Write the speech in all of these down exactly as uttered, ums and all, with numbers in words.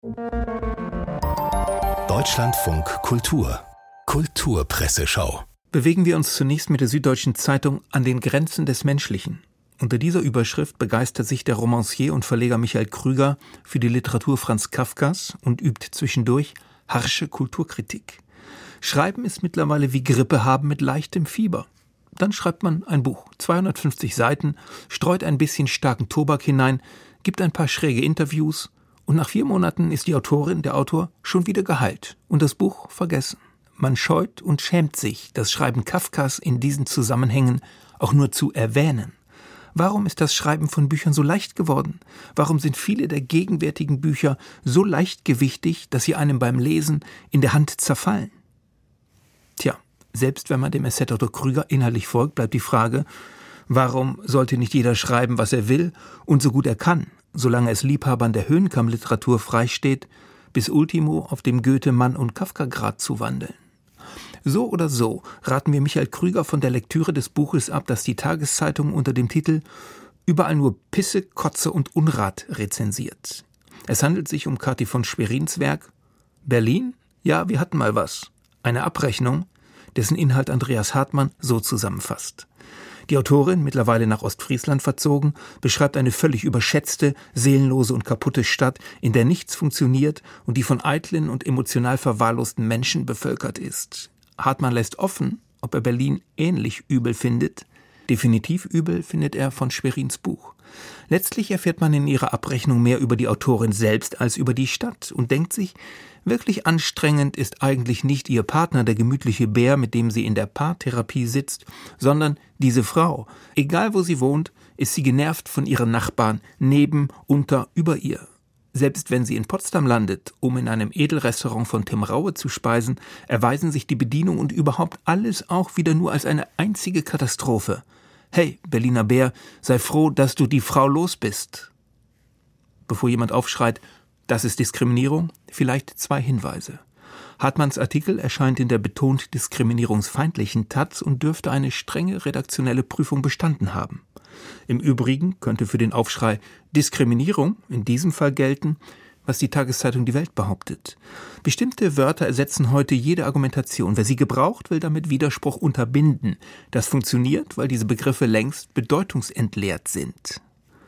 Deutschlandfunk Kultur Kulturpresseschau. Bewegen wir uns zunächst mit der Süddeutschen Zeitung an den Grenzen des Menschlichen. Unter dieser Überschrift begeistert sich der Romancier und Verleger Michael Krüger für die Literatur Franz Kafkas und übt zwischendurch harsche Kulturkritik. Schreiben ist mittlerweile wie Grippe haben mit leichtem Fieber. Dann schreibt man ein Buch, zweihundertfünfzig Seiten, streut ein bisschen starken Tobak hinein, gibt ein paar schräge Interviews und nach vier Monaten ist die Autorin, der Autor, schon wieder geheilt und das Buch vergessen. Man scheut und schämt sich, das Schreiben Kafkas in diesen Zusammenhängen auch nur zu erwähnen. Warum ist das Schreiben von Büchern so leicht geworden? Warum sind viele der gegenwärtigen Bücher so leichtgewichtig, dass sie einem beim Lesen in der Hand zerfallen? Tja, selbst wenn man dem Essay-Autor Krüger inhaltlich folgt, bleibt die Frage, warum sollte nicht jeder schreiben, was er will und so gut er kann, solange es Liebhabern der Höhenkamm-Literatur freisteht, bis ultimo auf dem Goethe-Mann- und Kafka-Grad zu wandeln. So oder so raten wir Michael Krüger von der Lektüre des Buches ab, das die Tageszeitung unter dem Titel »Überall nur Pisse, Kotze und Unrat« rezensiert. Es handelt sich um Kathi von Schwerins Werk »Berlin? Ja, wir hatten mal was«, eine Abrechnung, dessen Inhalt Andreas Hartmann so zusammenfasst. Die Autorin, mittlerweile nach Ostfriesland verzogen, beschreibt eine völlig überschätzte, seelenlose und kaputte Stadt, in der nichts funktioniert und die von eitlen und emotional verwahrlosten Menschen bevölkert ist. Hartmann lässt offen, ob er Berlin ähnlich übel findet. Definitiv übel findet er von Schwerins Buch. Letztlich erfährt man in ihrer Abrechnung mehr über die Autorin selbst als über die Stadt und denkt sich, wirklich anstrengend ist eigentlich nicht ihr Partner, der gemütliche Bär, mit dem sie in der Paartherapie sitzt, sondern diese Frau. Egal wo sie wohnt, ist sie genervt von ihren Nachbarn, neben, unter, über ihr. Selbst wenn sie in Potsdam landet, um in einem Edelrestaurant von Tim Raue zu speisen, erweisen sich die Bedienung und überhaupt alles auch wieder nur als eine einzige Katastrophe. Hey, Berliner Bär, sei froh, dass du die Frau los bist. Bevor jemand aufschreit, das ist Diskriminierung, vielleicht zwei Hinweise. Hartmanns Artikel erscheint in der betont diskriminierungsfeindlichen Taz und dürfte eine strenge redaktionelle Prüfung bestanden haben. Im Übrigen könnte für den Aufschrei Diskriminierung in diesem Fall gelten, was die Tageszeitung Die Welt behauptet. Bestimmte Wörter ersetzen heute jede Argumentation. Wer sie gebraucht, will damit Widerspruch unterbinden. Das funktioniert, weil diese Begriffe längst bedeutungsentleert sind.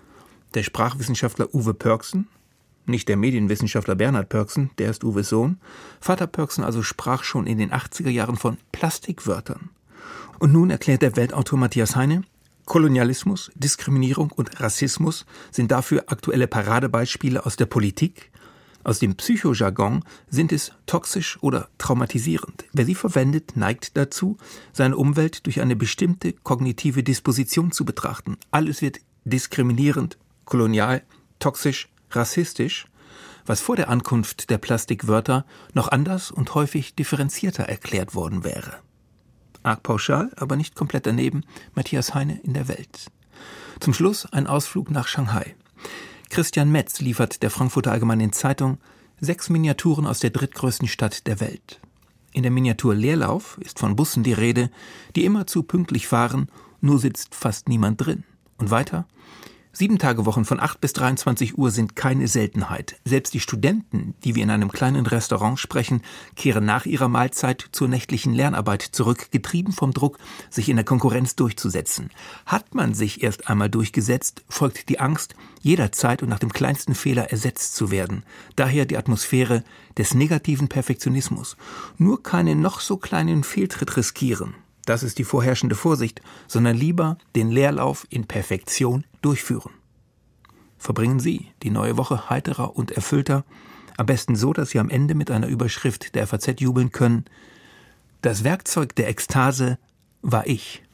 Der Sprachwissenschaftler Uwe Pörksen, nicht der Medienwissenschaftler Bernhard Pörksen, der ist Uwes Sohn, Vater Pörksen also sprach schon in den achtziger Jahren von Plastikwörtern. Und nun erklärt der Weltautor Matthias Heine, Kolonialismus, Diskriminierung und Rassismus sind dafür aktuelle Paradebeispiele aus der Politik. Aus dem Psychojargon sind es toxisch oder traumatisierend. Wer sie verwendet, neigt dazu, seine Umwelt durch eine bestimmte kognitive Disposition zu betrachten. Alles wird diskriminierend, kolonial, toxisch, rassistisch, was vor der Ankunft der Plastikwörter noch anders und häufig differenzierter erklärt worden wäre. Arg pauschal, aber nicht komplett daneben, Matthias Heine in der Welt. Zum Schluss ein Ausflug nach Shanghai. Christian Metz liefert der Frankfurter Allgemeinen Zeitung sechs Miniaturen aus der drittgrößten Stadt der Welt. In der Miniatur Leerlauf ist von Bussen die Rede, die immerzu pünktlich fahren, nur sitzt fast niemand drin. Und weiter? Sieben-Tage-Wochen von acht bis dreiundzwanzig Uhr sind keine Seltenheit. Selbst die Studenten, die wir in einem kleinen Restaurant sprechen, kehren nach ihrer Mahlzeit zur nächtlichen Lernarbeit zurück, getrieben vom Druck, sich in der Konkurrenz durchzusetzen. Hat man sich erst einmal durchgesetzt, folgt die Angst, jederzeit und nach dem kleinsten Fehler ersetzt zu werden. Daher die Atmosphäre des negativen Perfektionismus. Nur keinen noch so kleinen Fehltritt riskieren. Das ist die vorherrschende Vorsicht, sondern lieber den Leerlauf in Perfektion durchführen. Verbringen Sie die neue Woche heiterer und erfüllter, am besten so, dass Sie am Ende mit einer Überschrift der F A Z jubeln können: Das Werkzeug der Ekstase war ich.